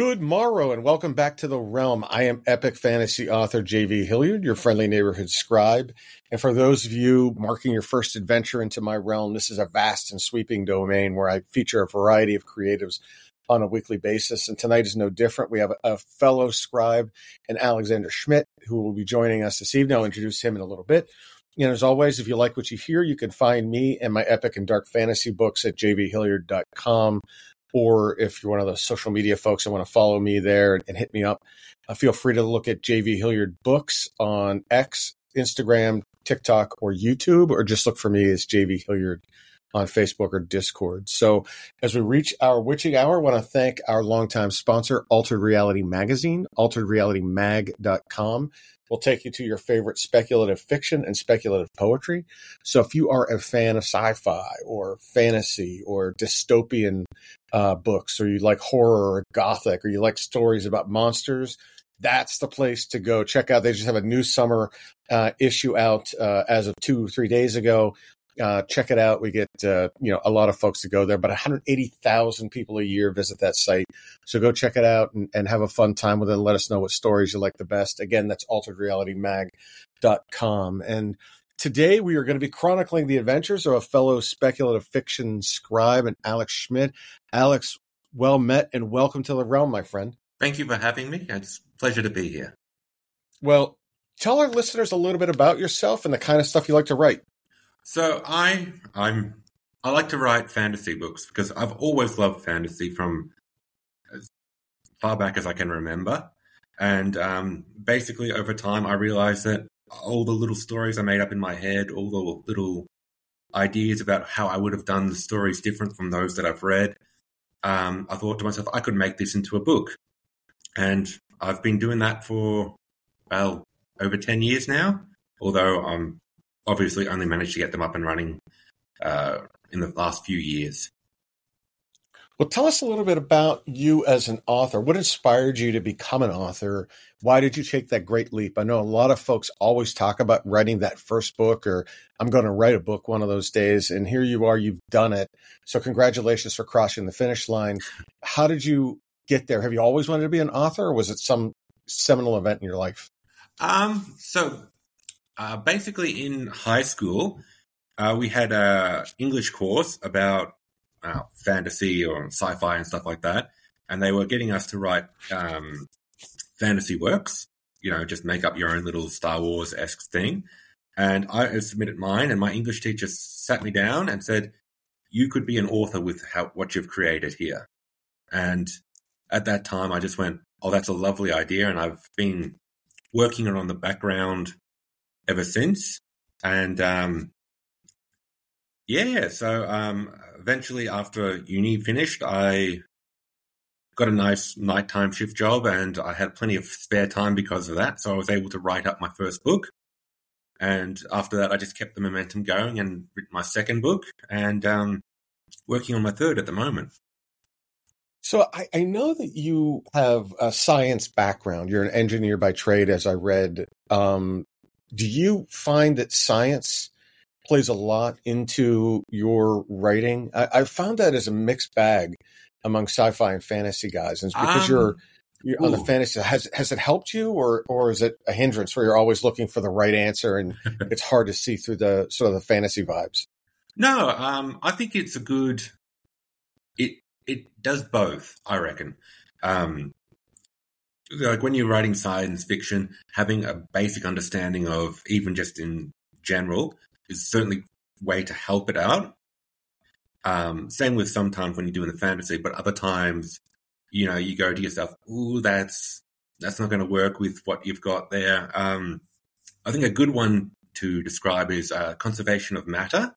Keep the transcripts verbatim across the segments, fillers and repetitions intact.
Good morrow and welcome back to The Realm. I am epic fantasy author J V Hilliard, your friendly neighborhood scribe. And for those of you marking your first adventure into my realm, this is a vast and sweeping domain where I feature a variety of creatives on a weekly basis. And tonight is no different. We have a fellow scribe and Alexander Schmidt who will be joining us this evening. I'll introduce him in a little bit. And as always, if you like what you hear, you can find me and my epic and dark fantasy books at j v hilliard dot com. Or if you're one of the social media folks and want to follow me there and, and hit me up, uh, feel free to look at J V Hilliard Books on X, Instagram, TikTok, or YouTube, or just look for me as J V Hilliard on Facebook or Discord. So as we reach our witching hour, I want to thank our longtime sponsor, Altered Reality Magazine, altered reality mag dot com. Will take you to your favorite speculative fiction and speculative poetry. So if you are a fan of sci-fi or fantasy or dystopian uh, books, or you like horror or gothic, or you like stories about monsters, that's the place to go. Check out. They just have a new summer uh, issue out uh, as of two, three days ago. Uh, check it out. We get, uh, you know, a lot of folks to go there, but one hundred eighty thousand people a year visit that site. So go check it out and, and have a fun time with it. And let us know what stories you like the best. Again, that's altered reality mag dot com. And today we are going to be chronicling the adventures of a fellow speculative fiction scribe and Alex Schmidt. Alex, well met and welcome to The Realm, my friend. Thank you for having me. It's a pleasure to be here. Well, tell our listeners a little bit about yourself and the kind of stuff you like to write. So I I'm I like to write fantasy books because I've always loved fantasy from as far back as I can remember. And um, basically over time I realized that all the little stories I made up in my head, all the little ideas about how I would have done the stories different from those that I've read, um, I thought to myself, I could make this into a book. And I've been doing that for, well, over ten years now, although I'm obviously only managed to get them up and running uh, in the last few years. Well, tell us a little bit about you as an author. What inspired you to become an author? Why did you take that great leap? I know a lot of folks always talk about writing that first book, or I'm going to write a book one of those days. And here you are, you've done it. So congratulations for crossing the finish line. How did you get there? Have you always wanted to be an author, or was it some seminal event in your life? Um, so Uh, basically, in high school, uh, we had a English course about uh, fantasy or sci-fi and stuff like that, and they were getting us to write um, fantasy works. You know, just make up your own little Star Wars-esque thing. And I submitted mine, and my English teacher sat me down and said, "You could be an author with how, what you've created here." And at that time, I just went, "Oh, that's a lovely idea," and I've been working on the background ever since. And um, yeah, so um, eventually after uni finished, I got a nice nighttime shift job and I had plenty of spare time because of that. So I was able to write up my first book. And after that, I just kept the momentum going and written my second book and um, working on my third at the moment. So I, I know that you have a science background. You're an engineer by trade, as I read. Um, Do you find that science plays a lot into your writing? I, I found that as a mixed bag among sci-fi and fantasy guys. And it's because um, you're, you're on the fantasy. Has has it helped you, or or is it a hindrance where you're always looking for the right answer and it's hard to see through the sort of the fantasy vibes? No, um, I think it's a good. It it does both, I reckon. Um, Like when you're writing science fiction, having a basic understanding of, even just in general, is certainly a way to help it out. Um, same with sometimes when you're doing the fantasy, but other times, you know, you go to yourself, ooh, that's that's not going to work with what you've got there. Um, I think a good one to describe is uh, conservation of matter.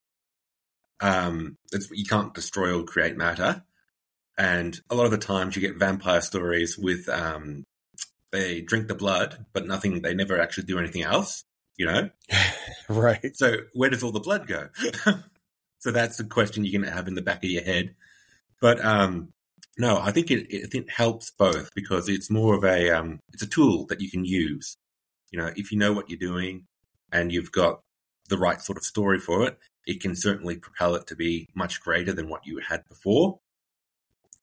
Um, it's, you can't destroy or create matter. And a lot of the times you get vampire stories with... Um, They drink the blood, but nothing. They never actually do anything else, you know? Right. So where does all the blood go? So that's the question you're going to have in the back of your head. But um, no, I think it, it, it helps both because it's more of a, um, it's a tool that you can use. You know, if you know what you're doing and you've got the right sort of story for it, it can certainly propel it to be much greater than what you had before.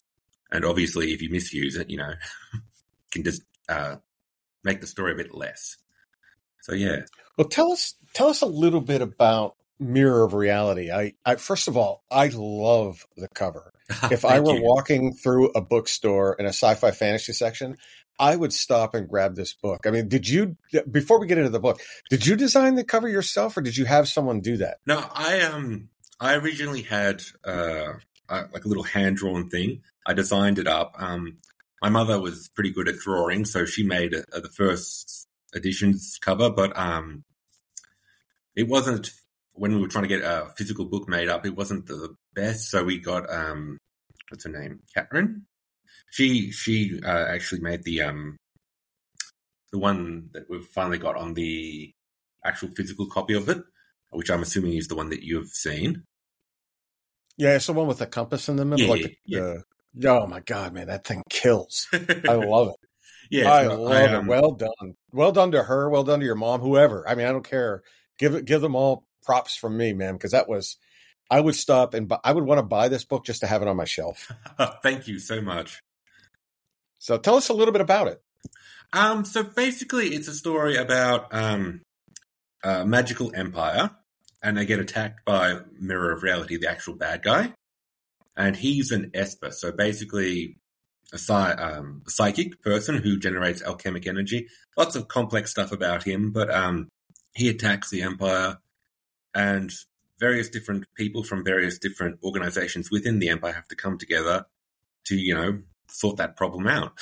And obviously, if you misuse it, you know, can just uh, make the story a bit less. So yeah. Well, tell us tell us a little bit about Mirror of Reality. I, I first of all, I love the cover. If I were you. walking through a bookstore in a sci-fi fantasy section, I would stop and grab this book. I mean, did you, before we get into the book, did you design the cover yourself, or did you have someone do that? No, I um, I originally had uh, uh, like a little hand-drawn thing. I designed it up. Um, my mother was pretty good at drawing, so she made uh, the first edition's cover, but um, it wasn't, when we were trying to get a physical book made up, it wasn't the best, so we got, um, what's her name? Catherine? She she uh, actually made the um the one that we've finally got on the actual physical copy of it, which I'm assuming is the one that you've seen. Yeah, it's the one with the compass in the middle. Yeah, like the, yeah. the, oh my God, man, that thing kills. I love it. Yeah, I so love I, it. um, Well done. Well done to her. Well done to your mom, whoever. I mean, I don't care. Give it, give them all props from me, man, because that was, I would stop and bu- I would want to buy this book just to have it on my shelf. Thank you so much. So tell us a little bit about it. Um, so basically, it's a story about um, a magical empire, and they get attacked by Mirror of Reality, the actual bad guy, and he's an Esper. So basically, a, psy- um, a psychic person who generates alchemic energy. Lots of complex stuff about him, but um, he attacks the empire, and various different people from various different organizations within the empire have to come together to, you know, sort that problem out.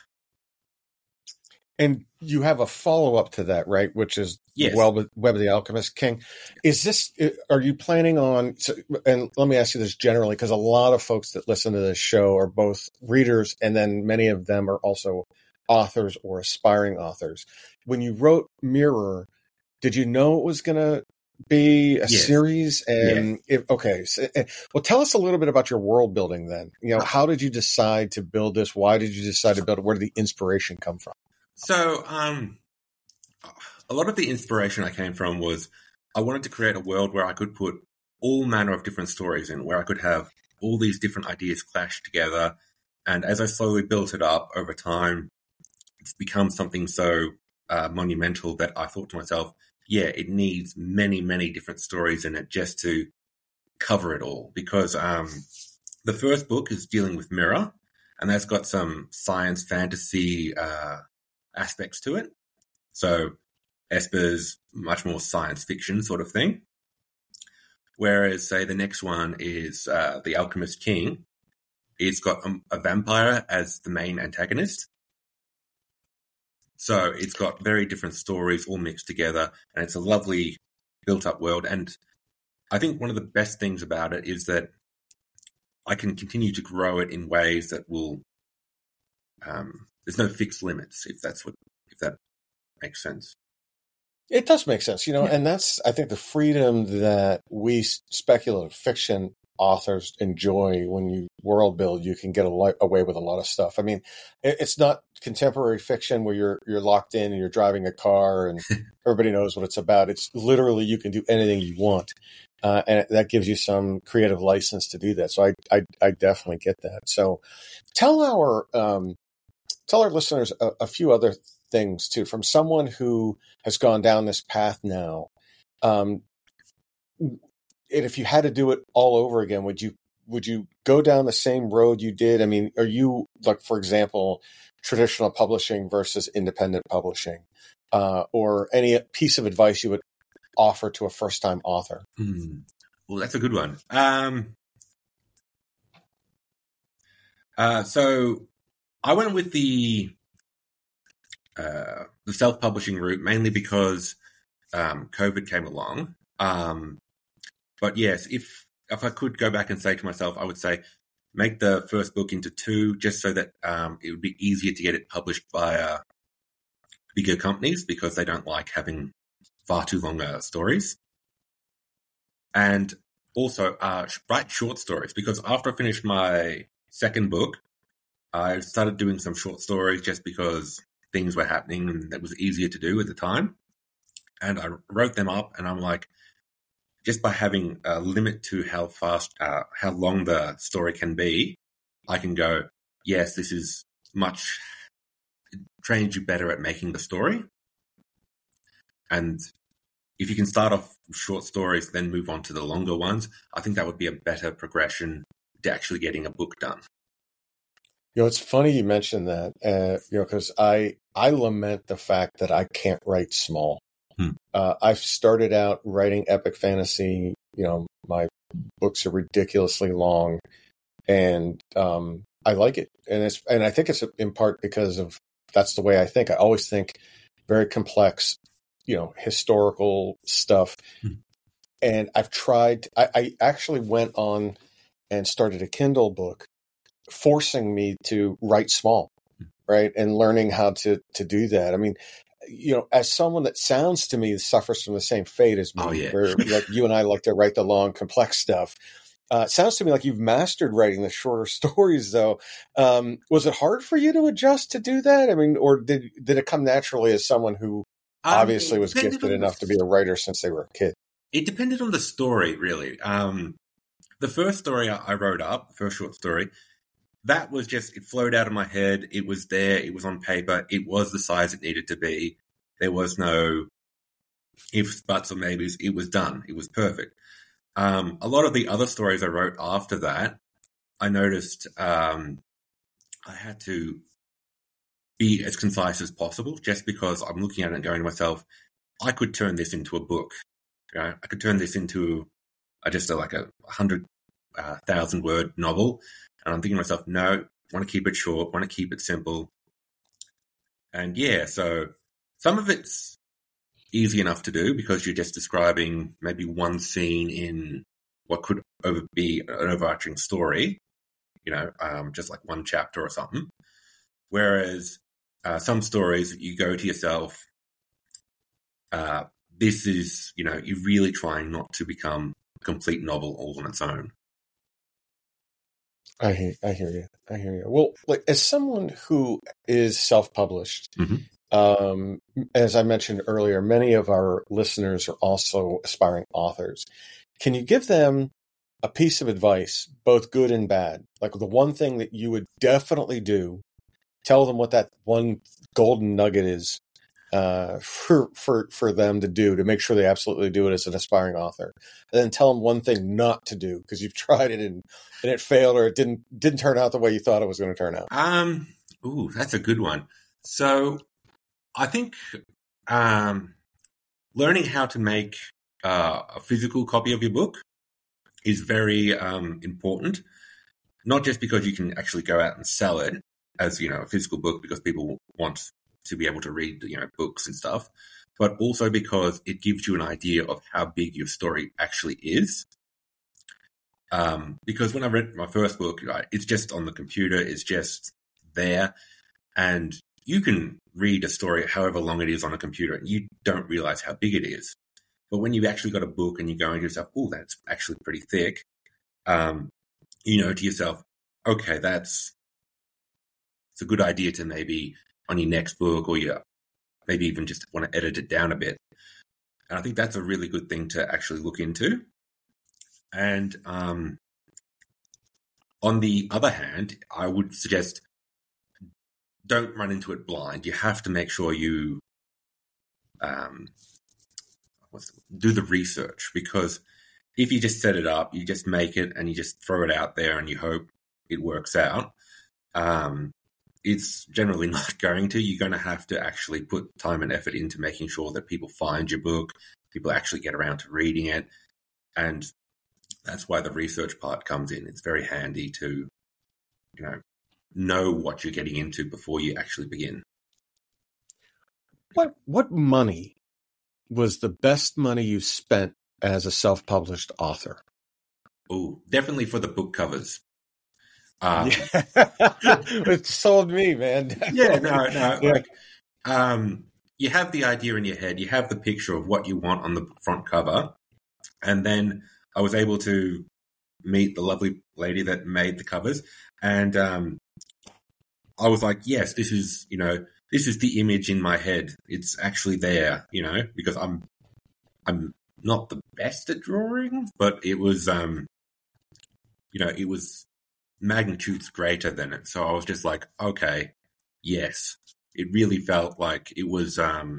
And you have a follow up to that, right? Which is Yes. Web, Web of the Alchemist King. Is this, are you planning on, so, and let me ask you this generally, because a lot of folks that listen to this show are both readers, and then many of them are also authors or aspiring authors. When you wrote Mirror, did you know it was going to be a Yes. series? And if, okay, so, well, tell us a little bit about your world building then. You know, how did you decide to build this? Why did you decide to build it? Where did the inspiration come from? So, um, a lot of the inspiration I came from was I wanted to create a world where I could put all manner of different stories in, where I could have all these different ideas clash together. And as I slowly built it up over time, it's become something so uh, monumental that I thought to myself, yeah, it needs many, many different stories in it just to cover it all. Because um, the first book is dealing with Mirror, and that's got some science fantasy uh, aspects to it. So Esper's much more science fiction sort of thing. Whereas, say, the next one is uh, The Alchemist King. It's got a, a vampire as the main antagonist. So it's got very different stories all mixed together, and it's a lovely built-up world. And I think one of the best things about it is that I can continue to grow it in ways that will um, there's no fixed limits, if that's what, if that makes sense. It does make sense, you know, Yeah. and that's, I think, the freedom that we speculative fiction authors enjoy. When you world build, you can get a lot, away with a lot of stuff. I mean, it, it's not contemporary fiction where you're you're locked in and you're driving a car and everybody knows what it's about. It's literally, you can do anything you want, uh, and that gives you some creative license to do that. So I I, I definitely get that. So tell our um, tell our listeners a, a few other things too, from someone who has gone down this path now. Um, and if you had to do it all over again, would you would you go down the same road you did? I mean, are you, like, for example, traditional publishing versus independent publishing, uh, or any piece of advice you would offer to a first time author? Hmm. Well, that's a good one. Um, uh, so I went with the uh, the self publishing route mainly because um, COVID came along. Um, but yes, if if I could go back and say to myself, I would say make the first book into two, just so that um, it would be easier to get it published by uh, bigger companies, because they don't like having far too long uh, stories. And also uh, write short stories, because after I finished my second book, I started doing some short stories just because things were happening and that was easier to do at the time. And I wrote them up, and I'm like, just by having a limit to how fast, uh, how long the story can be, I can go, yes, this is much, it trains you better at making the story. And if you can start off with short stories, then move on to the longer ones, I think that would be a better progression to actually getting a book done. You know, it's funny you mentioned that, uh, you know, because I, I lament the fact that I can't write small. Hmm. Uh, I've started out writing epic fantasy. You know, my books are ridiculously long, and um, I like it. And it's, and I think it's in part because of that's the way I think. I always think very complex, you know, historical stuff. Hmm. And I've tried, I, I actually went on and started a Kindle book, forcing me to write small, right? And learning how to, to do that. I mean, you know, as someone that sounds to me suffers from the same fate as me, oh, yeah. where like you and I like to write the long, complex stuff. Uh, it sounds to me like you've mastered writing the shorter stories, though. Um, was it hard for you to adjust to do that? I mean, or did did it come naturally as someone who um, obviously was gifted enough the, to be a writer since they were a kid? It depended on the story, really. Um, the first story I wrote up, the first short story, that was just, it flowed out of my head. It was there. It was on paper. It was the size it needed to be. There was no ifs, buts, or maybes. It was done. It was perfect. Um, a lot of the other stories I wrote after that, I noticed um, I had to be as concise as possible, just because I'm looking at it and going to myself, I could turn this into a book. You know, I could turn this into a, just a, like a hundred uh, thousand word novel. And I'm thinking to myself, no, I want to keep it short, want to keep it simple. And yeah, so some of it's easy enough to do because you're just describing maybe one scene in what could over be an overarching story, you know, um, just like one chapter or something. Whereas uh, some stories, you go to yourself, uh, this is, you know, you're really trying not to become a complete novel all on its own. I hear, I hear you. I hear you. Well, like as someone who is self-published, mm-hmm. um, as I mentioned earlier, many of our listeners are also aspiring authors. Can you give them a piece of advice, both good and bad? Like the one thing that you would definitely do, tell them what that one golden nugget is uh, for for for them to do to make sure they absolutely do it as an aspiring author. And then tell them one thing not to do because you've tried it and, and it failed or it didn't didn't turn out the way you thought it was going to turn out. Um, ooh, that's a good one. So I think um, learning how to make uh, a physical copy of your book is very um, important. Not just because you can actually go out and sell it as, you know, a physical book because people want to be able to read, you know, books and stuff, but also because it gives you an idea of how big your story actually is. Um, because when I read my first book, right, it's just on the computer, it's just there, and you can read a story however long it is on a computer, and you don't realize how big it is. But when you've actually got a book and you're going to yourself, oh, that's actually pretty thick, um, you know to yourself, okay, that's it's a good idea to maybe on your next book or you maybe even just want to edit it down a bit. And I think that's a really good thing to actually look into. And um, on the other hand, I would suggest don't run into it blind. You have to make sure you um, what's the, do the research, because if you just set it up, you just make it and you just throw it out there and you hope it works out, um, it's generally not going to. You're going to have to actually put time and effort into making sure that people find your book, people actually get around to reading it. And that's why the research part comes in. It's very handy to, you know, know what you're getting into before you actually begin. What what money was the best money you spent as a self-published author? Oh, definitely for the book covers. Um, yeah. It sold me, man. yeah, no, no. Yeah. Like, um, you have the idea in your head. You have the picture of what you want on the front cover. And then I was able to meet the lovely lady that made the covers. And um, I was like, yes, this is, you know, this is the image in my head. It's actually there, you know, because I'm, I'm not the best at drawing, but it was, um, you know, it was magnitudes greater than it. So I was just like, okay, yes. It really felt like it was, um,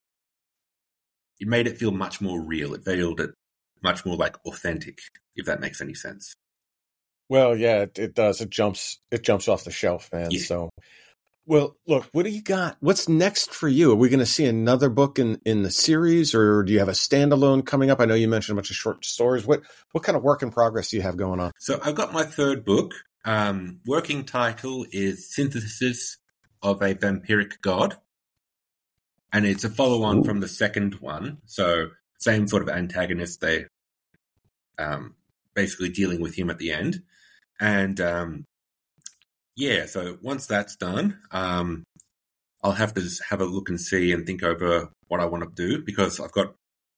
it made it feel much more real. It felt it much more like authentic, if that makes any sense. Well, yeah, it, it does. It jumps, it jumps off the shelf, man. Yeah. So, well, look, what do you got? What's next for you? Are we going to see another book in, in the series, or do you have a standalone coming up? I know you mentioned a bunch of short stories. What, what kind of work in progress do you have going on? So I've got my third book. Um, working title is Synthesis of a Vampiric God. And it's a follow-on Ooh. From the second one. So same sort of antagonist. They um, basically dealing with him at the end. And um, yeah, so once that's done, um, I'll have to just have a look and see and think over what I want to do, because I've got,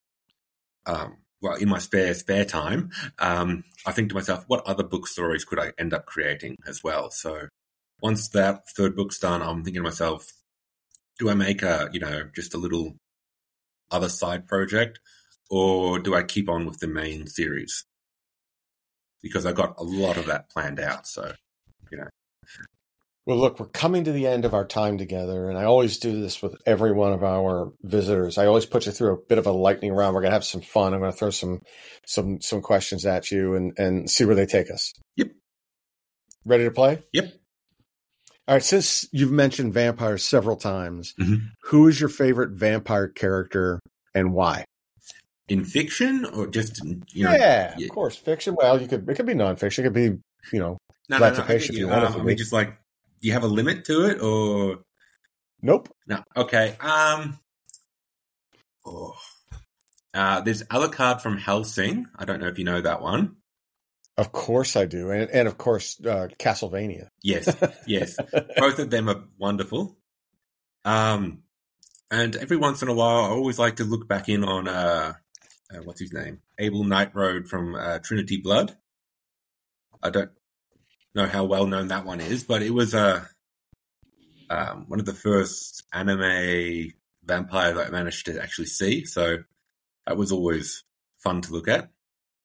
um, well, in my spare spare time, um, I think to myself, what other book stories could I end up creating as well? So once that third book's done, I'm thinking to myself, do I make a, you know, just a little other side project, or do I keep on with the main series? Because I got a lot of that planned out. So, you know. Well, look, we're coming to the end of our time together, and I always do this with every one of our visitors. I always put you through a bit of a lightning round. We're going to have some fun. I'm going to throw some some some questions at you and, and see where they take us. Yep. Ready to play? Yep. All right, since you've mentioned vampires several times, mm-hmm. who is your favorite vampire character and why? In fiction or just, you know? Yeah, yeah, of course. Fiction. Well, you could, it could be nonfiction. It could be, you know, no, no, no, I, if you want um, I mean, just like, do you have a limit to it or? Nope. No. Okay. Um, oh, uh, there's Alucard from Hellsing. I don't know if you know that one. Of course I do. And, and of course, uh, Castlevania. Yes, yes. Both of them are wonderful. Um, and every once in a while, I always like to look back in on, uh, uh what's his name? Abel Nightroad from uh, Trinity Blood. I don't know how well known that one is, but it was uh, um, one of the first anime vampire that I managed to actually see. So that was always fun to look at.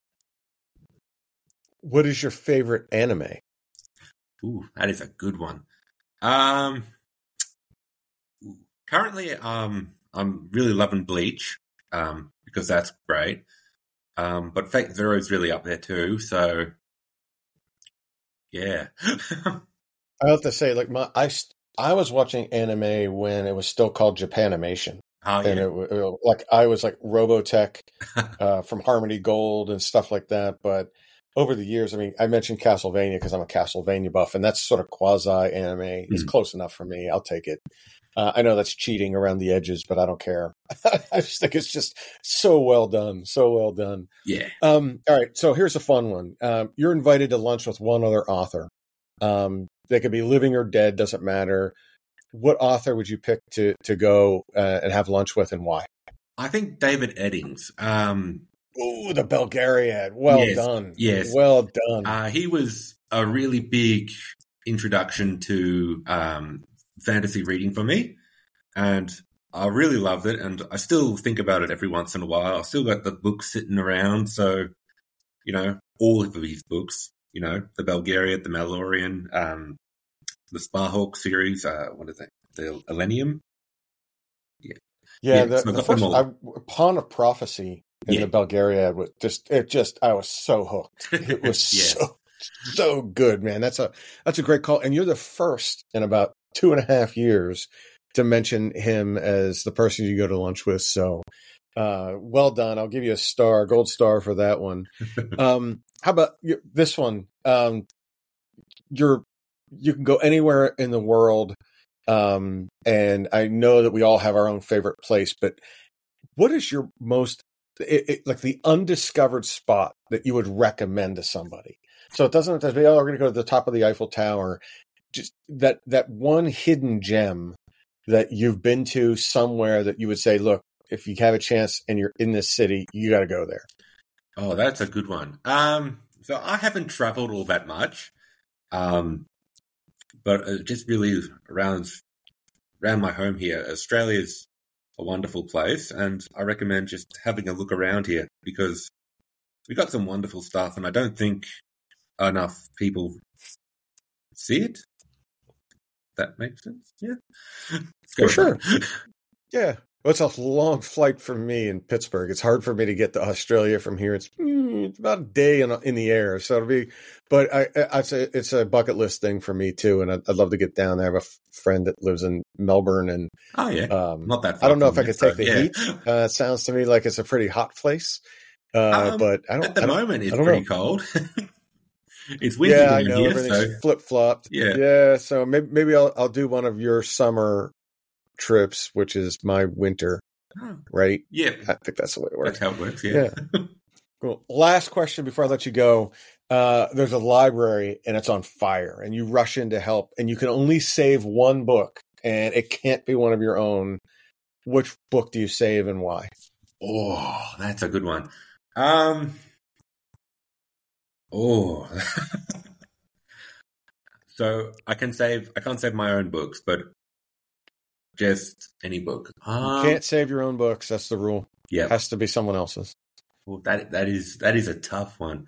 What is your favorite anime? Ooh, that is a good one. Um, currently, um, I'm really loving Bleach, um, because that's great. Um, but Fate Zero is really up there too. So, yeah. I have to say, like my, I, I was watching anime when it was still called Japanimation. Oh, yeah. And it, it, like I was like Robotech uh, from Harmony Gold and stuff like that. But over the years, I mean, I mentioned Castlevania because I'm a Castlevania buff, and that's sort of quasi anime. Mm-hmm. It's close enough for me. I'll take it. Uh, I know that's cheating around the edges, but I don't care. I just think it's just so well done, so well done. Yeah. Um, all right, so here's a fun one. Um, you're invited to lunch with one other author. Um, they could be living or dead, doesn't matter. What author would you pick to to go uh, and have lunch with, and why? I think David Eddings. Um, Ooh, the Belgariad. Well yes, done. Yes. Well done. Uh, he was a really big introduction to um, fantasy reading for me, and I really loved it, and I still think about it every once in a while. I've still got the books sitting around, so, you know, all of these books, you know, the Belgariad, the Malloreon, um, the Sparhawk series, uh, what is it, the Elenium? Yeah. Yeah, yeah, the, so the first I, Pawn of Prophecy in yeah. the Belgariad was just, it just, I was so hooked. It was yes. so, so good, man. That's a, that's a great call. And you're the first in about two and a half years to mention him as the person you go to lunch with. So, uh, well done. I'll give you a star, gold star for that one. um, how about you, this one? Um, you're, you can go anywhere in the world. Um, and I know that we all have our own favorite place, but what is your most, it, it, like the undiscovered spot that you would recommend to somebody? So it doesn't have to be, oh, we're going to go to the top of the Eiffel Tower. Just that, that one hidden gem that you've been to somewhere that you would say, look, if you have a chance and you're in this city, you got to go there. Oh, that's a good one. Um, so I haven't traveled all that much. Um, but uh, just really around, around my home here, Australia's a wonderful place, and I recommend just having a look around here because we got some wonderful stuff, and I don't think enough people see it. That makes sense. Yeah. For sure. Yeah. Well, it's a long flight for me in Pittsburgh. It's hard for me to get to Australia from here. It's, mm, it's about a day in, in the air. So it'll be, but I, I, it's, a, it's a bucket list thing for me too. And I'd, I'd love to get down there. I have a f- friend that lives in Melbourne and, oh yeah, um, not that far. I don't know if I could so, take the yeah. heat. Uh, it sounds to me like it's a pretty hot place. Uh, um, but I don't, at the I don't, moment, it's I don't pretty know. cold. It's windy Yeah, I down know here, everything's so flip flopped. yeah. Yeah. So maybe, maybe I'll, I'll do one of your summer trips, which is my winter. Right? Yeah. I think that's the way it works. That's how it works, yeah. yeah. Cool. Last question before I let you go. Uh, there's a library and it's on fire and you rush in to help and you can only save one book and it can't be one of your own. Which book do you save and why? Oh, that's a good one. Um, oh. So I can save, I can't save my own books, but just any book. Um, You can't save your own books. That's the rule. Yeah. It has to be someone else's. Well, that that is that is a tough one.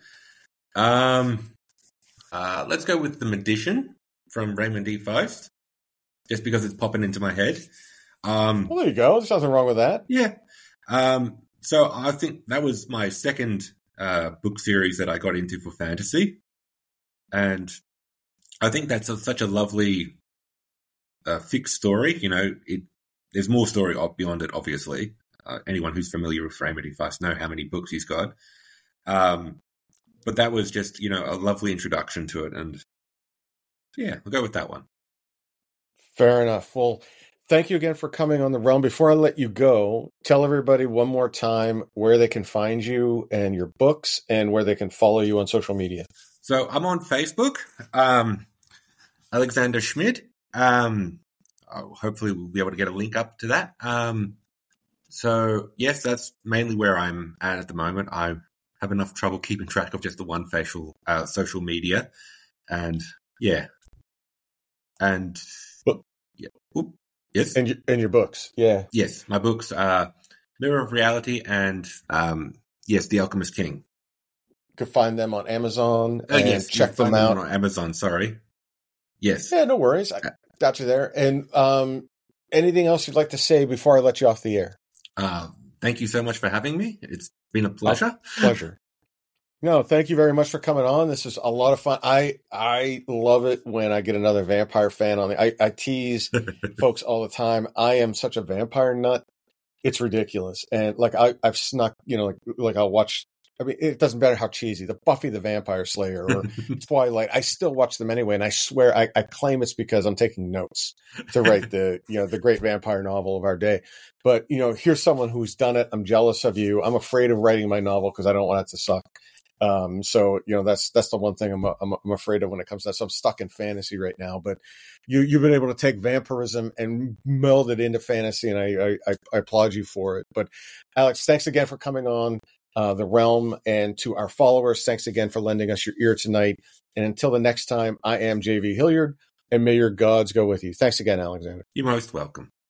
Um, uh, let's go with The Magician from Raymond D. Feist, just because it's popping into my head. Um, Well, there you go. There's nothing wrong with that. yeah. Um, so I think that was my second uh, book series that I got into for fantasy, and I think that's a, such a lovely uh, fixed story. You know, it there's more story beyond it, obviously. Uh, anyone who's familiar with Raymond D. Feist know how many books he's got. Um, but that was just, you know, a lovely introduction to it. And yeah, I'll go with that one. Fair enough. Well, thank you again for coming on The Realm. Before I let you go, tell everybody one more time where they can find you and your books and where they can follow you on social media. So I'm on Facebook, um, Alexander Schmid. Um, oh, hopefully we'll be able to get a link up to that. Um, So, yes, that's mainly where I'm at at the moment. I have enough trouble keeping track of just the one facial uh, social media. And, yeah. And, But, yeah. Oop, yes? And your, and your books, yeah. Yes, my books are Mirror of Reality and, um, yes, The Alchemist King. You can find them on Amazon Oh, and yes, check them find out. on Amazon, sorry. Yes. Yeah, no worries. I got you there. And um, anything else you'd like to say before I let you off the air? Uh, thank you so much for having me. It's been a pleasure. Oh, pleasure. No, thank you very much for coming on. This is a lot of fun. I I love it when I get another vampire fan on. The, I, I tease folks all the time. I am such a vampire nut. It's ridiculous. And like I, I've snuck, you know, like, like I'll watch. I mean, it doesn't matter how cheesy, the Buffy the Vampire Slayer or Twilight. I still watch them anyway, and I swear I, I claim it's because I'm taking notes to write the you know the great vampire novel of our day. But you know, here's someone who's done it. I'm jealous of you. I'm afraid of writing my novel because I don't want it to suck. Um, so you know that's that's the one thing I'm, I'm I'm afraid of when it comes to that. So I'm stuck in fantasy right now. But you you've been able to take vampirism and meld it into fantasy, and I I, I applaud you for it. But Alex, thanks again for coming on uh, The Realm, and to our followers, thanks again for lending us your ear tonight. And until the next time, I am J V Hilliard, and may your gods go with you. Thanks again, Alexander. You're most welcome.